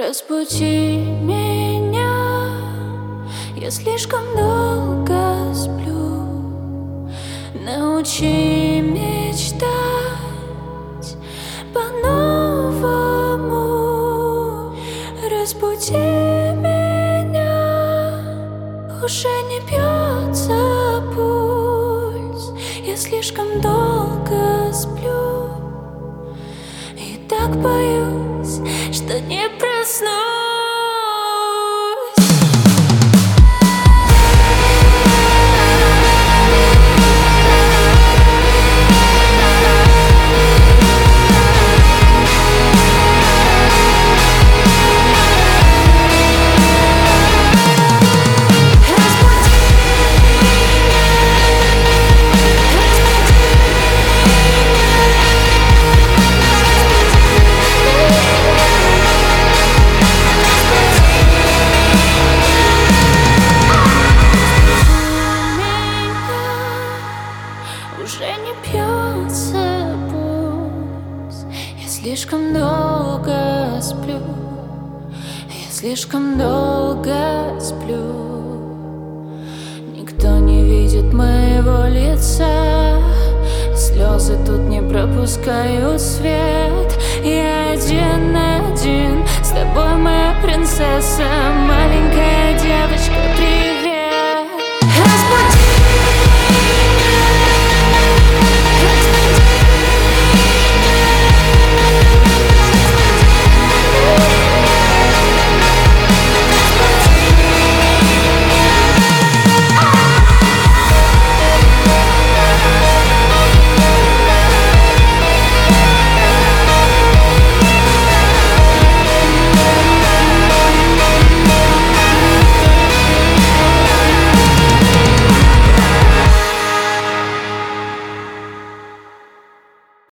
Разбуди меня, я слишком долго сплю. Научи мечтать по-новому. Разбуди меня, уже не бьется пульс. Я слишком долго сплю и так боюсь, что не проснусь. Уже не бьется пульс. Я слишком долго сплю. Я слишком долго сплю. Никто не видит моего лица. Слезы тут не пропускают свет. Я один